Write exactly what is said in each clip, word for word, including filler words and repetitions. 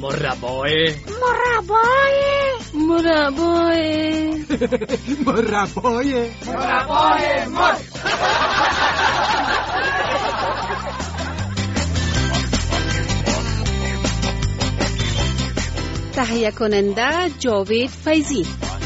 مربای مربای مربای مربای مربای مرچ. تهیه کننده جاوید فیضی.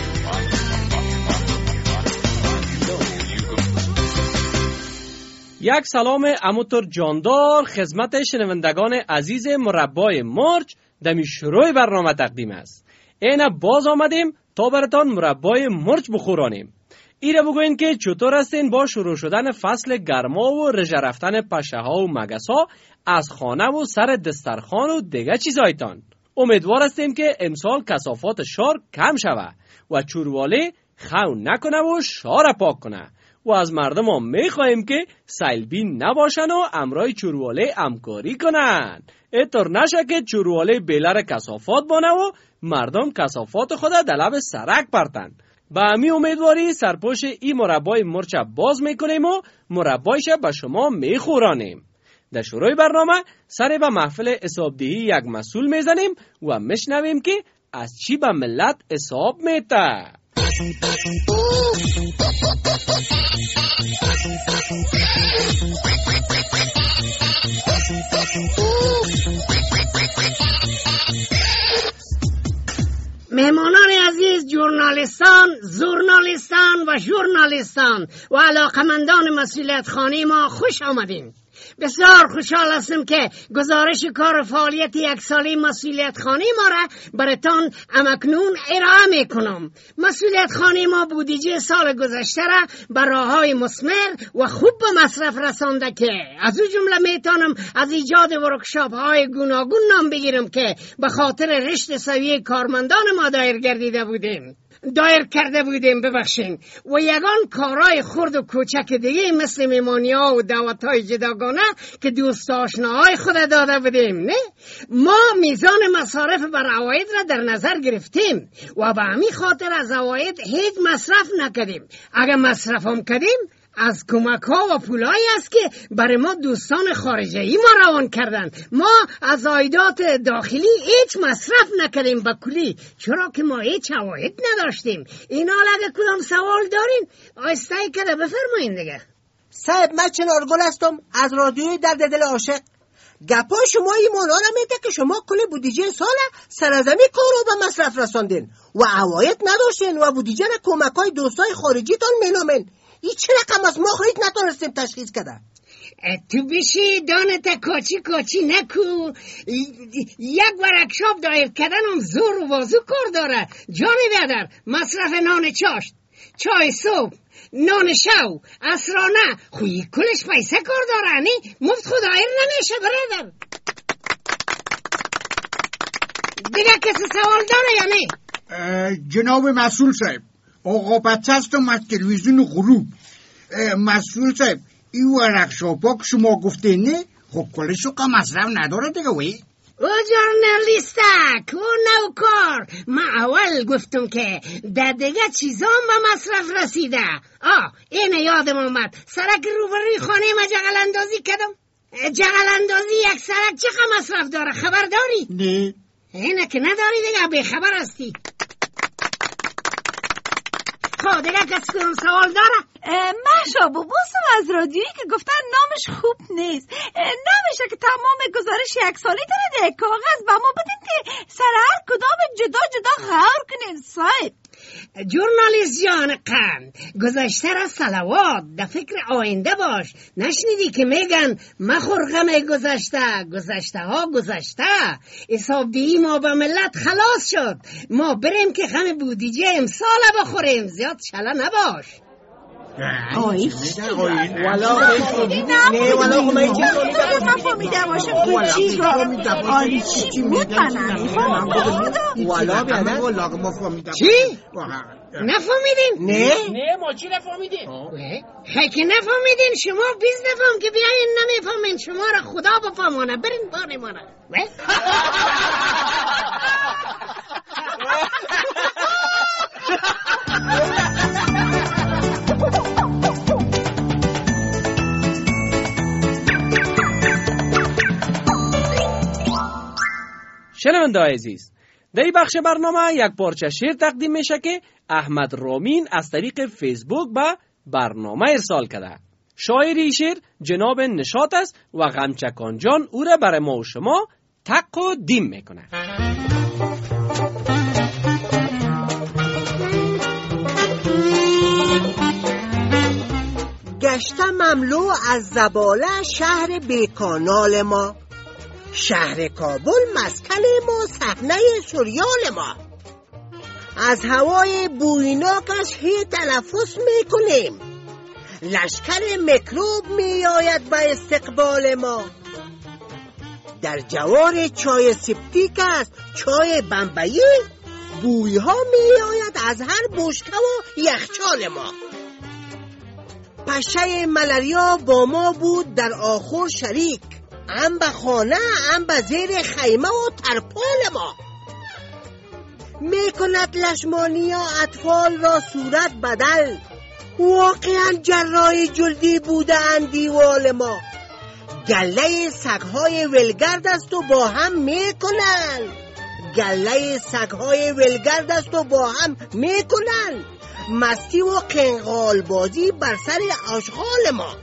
یک سلام اموتر جاندار خدمت شنوندگان عزیز مربای مرچ دمی شروع برنامه تقدیم است. اینا باز آمدیم تا براتان مربای مرچ بخورانیم. ایره بگوین که چطور هستین با شروع شدن فصل گرما و رژه رفتن پشه ها و مگس ها از خانه و سر دسترخوان و دیگه چیزایتان. امیدوار هستیم که امسال کثافات شار کم شود و چورواله خون نکنه و شار پاک کنه و از مردم هم میخواهیم که سیلبین نباشن و امرای چورواله همکاری کنن. اینطور نشه که چورواله بیلر کثافات بانه و مردم کثافات خود در لب سرک پرتن. با امی امیدواری سرپوش این مربای مرچ باز میکنیم و مربایش به شما میخورانیم. در شروع برنامه سر به محفل حسابدهی یک مسئول میزنیم و میشنویم که از چی به ملت حساب میته. مهمانان عزیز، ژورنالیستان، ژورنالیستان و ژورنالیستان و علاقمندان مسئولیت خانه ما خوش آمدین. بسیار خوشحال هستم که گزارش کار فعالیت یک ساله مسئولیت خانه ما را براتان امکنون ارائه میکنم. مسئولیت خانه ما بودجه سال گذشته را به راههای مثمر و خوب به مصرف رسانده که از او جمله میتونم از ایجاد ورکشاپ های گوناگون نام بگیرم که به خاطر رشد سویه کارمندان ما دایر گردیده بودیم دایر کرده بودیم ببخشین و یگان کارهای خرد و کوچک دیگه مثل میمانی ها و دعوت های جداگانه که دوست آشناهای خود داده بودیم. نه ما میزان مصارف بر عواید را در نظر گرفتیم و به همین خاطر از عواید هیچ مصرف نکردیم. اگر مصرف هم کردیم از کمک ها و پولایی است که برای ما دوستان خارجی ای ما روان کردن. ما از عایدات داخلی هیچ مصرف نکردیم به کلی، چرا که ما هیچ عواید نداشتیم. اینا اگه کدام سوال دارین آیسته کده بفرمایین دیگه. صاحب من چنارگل هستم از رادیوی درد دل عاشق. گپای شما ایمانا را میده که شما کل بودجه سال سرزمی کارو به مصرف رساندین و عواید نداشتین و بودجه را کمک های دوستای خارجی تان مینامین. این چه رقم از ما خواهید نتونستیم تشخیص کده؟ تو بشی دانت کاچی کاچی نکو. یک ورکشاپ دایر کردن هم زور و بازو کار داره. جان بیادر، مصرف نان چاشت، چای صبح، نان شو، عصرانه، خویی کلش پیسه کار داره. نی مفت خود دایر نمیشه برادر. دیگه کسی سوال داره یا نه؟ جناب مسئول صاحب، آقا بچه هستم از تلویزیون غروب. مسئول صاحب این ورکشاپا که شما گفته نه خب کلشو که مصرف نداره دیگه وی؟ او جورنالیستک، او نوکار، من اول گفتم که در دیگه چیزام به مصرف رسیده. آه اینه یادم آمد، سرک روبروی خانه ما جغل اندازی کردم. جغل اندازی یک سرک چقدر مصرف داره خبر داری؟ نه اینه که نداری دیگه، به خبر هستی. خب دیگه کسی کنم سوال داره؟ محشا بابوسم از رادیویی که گفتن نامش خوب نیست. نمیشه که تمام گزارش یک سالی داره ده کاغذ با ما بدین که سر هر کدام جدا جدا غور کنین صاحب. جورنالیست جان قند، گذشته را صلوات، در فکر آینده باش. نشنیدی که میگن مخور غم گذشته، گذشته ها گذشته. حسابدهی ما به ملت خلاص شد. ما بریم که غم بودجه امسال بخوریم. زیاد شلا نباش. آی والا نه والا خمه چی نفهمیده باشم که چی رو آی چی بود من نمیفهمم. والا بیادر چی؟ نفهمیدین؟ نه نه ما چی نفهمیدیم؟ خیلی که نفهمیدین شما بیز نفهم که بیاین نمیفهمین. شما را خدا بفهمانه. برین بانمانه. شنونده عزیز، در این بخش برنامه یک پارچه شعر تقدیم میشه که احمد رامین از طریق فیسبوک به برنامه ارسال کرده. شاعری شعر جناب نشاط است و غمچکان جان او را برای ما و شما تق و دیم میکنه. گشته مملو از زباله شهر بیکانال ما، شهر کابل مسکن ما، صحنه سریال ما. از هوای بویناکش هی تنفس میکنیم، لشکر میکروب میآید به استقبال ما. در جوار چای سپتیک است چای بمبئی، بویها میآید از هر بشکه و یخچال ما. پشه ملاریا با ما بود در آخر شریک، ام به خانه ام به زیر خیمه و ترپال ما. میکند لشمانیا اطفال را صورت بدل، واقعا جراح جلدی بوده اند دیوال ما. گله سگهای ولگرد است و با هم میکنن، گله سگهای ولگرد است و با هم میکنن مستی و قنقال بازی بر سر آشغال ما.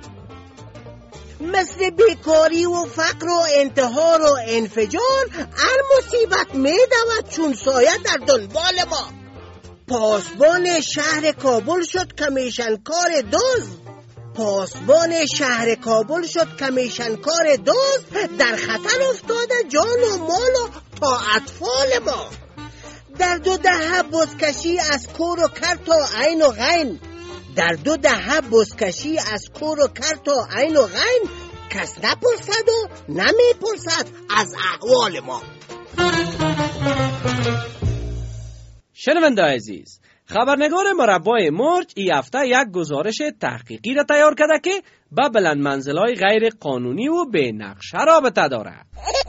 مثل بیکاری و فقر و انتحار و انفجار، هر مصیبت میدود چون سایه در دنبال ما. پاسبان شهر کابل شد کمیشنکار دزد، پاسبان شهر کابل شد کمیشنکار دزد، در خطر افتاده جان و مال و تا اطفال ما. در دو دهه بزکشی از کور و کر تا عین و غین، در دو دهه بزکشی از کور و کر تا عین و غین، کس نپرسد و نمیپرسد از احوال ما. شنونده عزیز، خبرنگار مربای مرج این هفته یک گزارش تحقیقی را تیار کرده که با بلند منزل‌های غیر قانونی و بے نقشه رابطه دارد.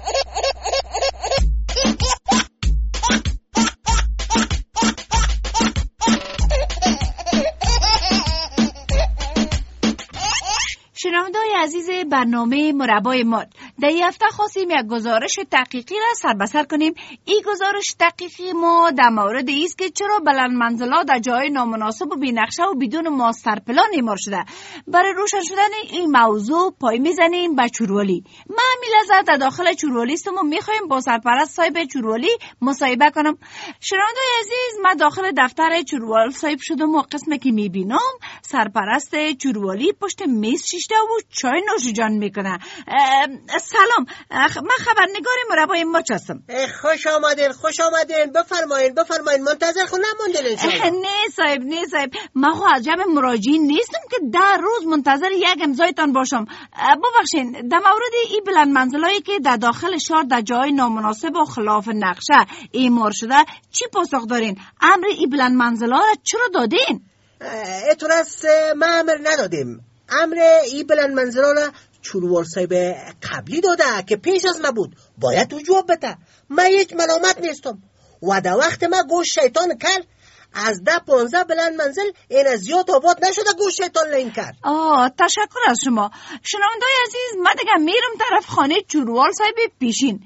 شنونده‌های عزیز برنامه مربای مرج، در این هفته خواستیم یک گزارش تحقیقی را سربسر کنیم. این گزارش تحقیقی ما در مورد است که چرا بلند منزل‌ها در جای نامناسب و بی‌نقشه و بدون ماستر پلان اعمار شده. برای روشن شدن این موضوع پای میزنیم به چوروالی. من همین لحظه در داخل چوروالی هستم و میخوایم با سرپرست صاحب چوروالی مصاحبه کنم. شنونده‌های عزیز، من داخل دفتر چوروال صاحب شدم و قسمی که میبینم سرپرست چوروالی پشت میز شیشته و چای نوشیجان میکنه. سلام، من خبرنگار مربای مرج هستم. خوش آمدین خوش آمدین، بفرمایین بفرمایین، منتظر خود نموندین انشاءالله. نه صاحب نه صاحب، من خو از جمع مراجعین نیستم که در روز منتظر یک امضایتان باشم. ببخشین، در مورد این بلند منزلایی که در داخل شهر در جای نامناسب و خلاف نقشه اعمار شده چی پاسخ دارین؟ امر این بلند منزلا را چرا دادین؟ اعتراض ما امر ندادیم. امر این بلند منزلا را چوروال صاحب قبلی داده که پیش از ما بود، باید تو جواب بده. من هیچ ملامت نیستم و در وقت ما گوش شیطان کرد از ده پانزده بلند منزل این از زیاد آباد نشده گوش شیطان لین کرد. آه تشکر از شما. شنونده‌های عزیز، من دیگه میرم طرف خانه چوروال صاحب پیشین.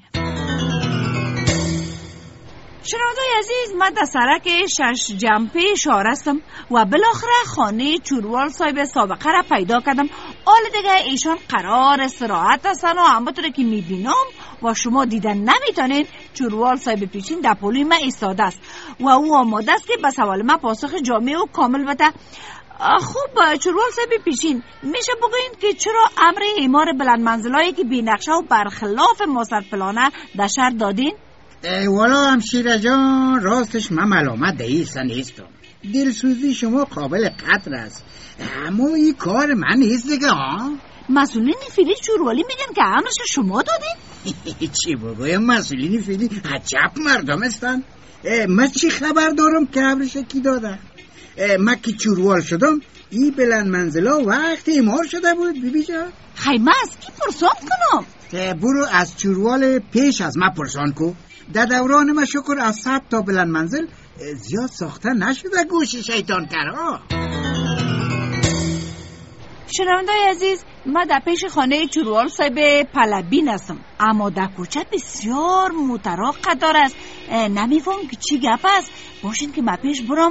شنونده‌های عزیز، من در سرک شش جنبه شهر هستم و بالاخره خانه چوروال صاحب سابقه را پیدا کردم. حال دیگه ایشان قرار استراحت هستن و همونطور که میبینم و شما دیدن نمیتونین، چوروال صاحب پیشین در پلوی من ایستاده است و او آماده است که به سوال من پاسخ جامع و کامل بده. خوب چوروال صاحب پیشین، میشه بگوین که چرا امر اعمار بلند منزلایی که بی نقشه و برخلاف ماستر پلانه در شهر دادین؟ والا همشیره جان، راستش من ملامت دهیسته نیستم. دلسوزی شما قابل قدر است، اما این کار من نیست دیگه. ها مسئولین فیلی چوروالی میگن که امرش شما دادین؟ چی بگویم، مسئولین فیلی عجب مردم هستن. من چی خبر دارم که امرش کی داده؟ من که چوروال شدم این بلند منزلا وقت اعمار شده بود. بی بی جان خیلی من از کی پرسان کنم؟ برو از چوروال پیش از من پرسان کو. در دوران ما شکر از صد تا بلند منزل زیاد ساخته نشده گوش شیطان کرا. شنوندای عزیز، من در پیش خانه چوروال صاحب پلبین هستم، اما در کوچه بسیار متراق قدار است. نمیفهم که چی گپ است. باشین که من پیش برم.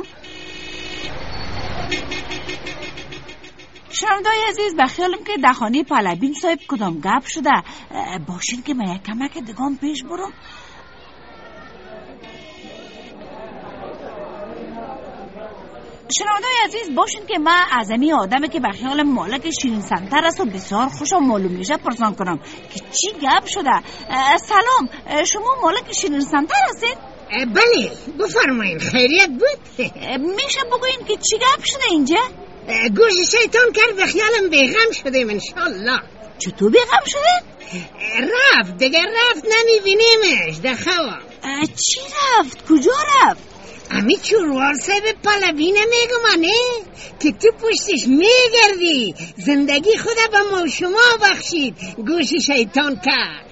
شنوندای عزیز، بخیالم که در خانه پلبین صاحب کدام گپ شده. باشین که من یک کمک دگام پیش برم. شنوندای عزیز، باشین که من از امی آدمی که بخیال مالک شیرین سنتر است و بسیار خوشم معلوم میشه پرسان کنم که چی گپ شده. سلام، شما مالک شیرین سنتر هستید؟ بله، بفرمایین. خیریت بود؟ میشه بگوین که چی گپ شده اینجا؟ گوش شیطان کرد بخیالم بیغم شدیم انشالله. چطور بیغم شده؟ رفت دیگه، رفت نمیبینیمش در خواب. چی رفت؟ کجا رفت؟ امی چوروال صاحب پلبینه میگمانه که تو پشتش میگردی، زندگی خدا به ما شما بخشید. گوش شیطان کرد.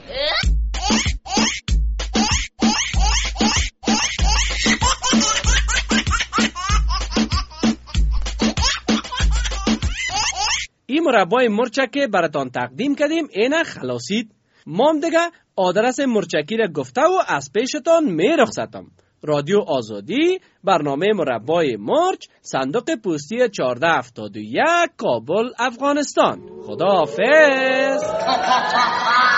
این مربای مرچک براتان تقدیم کردیم، اینه خلاصید. مام دیگه آدرس مرچکی را گفته و از پیشتان می رخصتم. رادیو آزادی، برنامه مربای مرچ، صندوق پستی چهارده هفتاد و یک، کابل، افغانستان. خدا حافظ.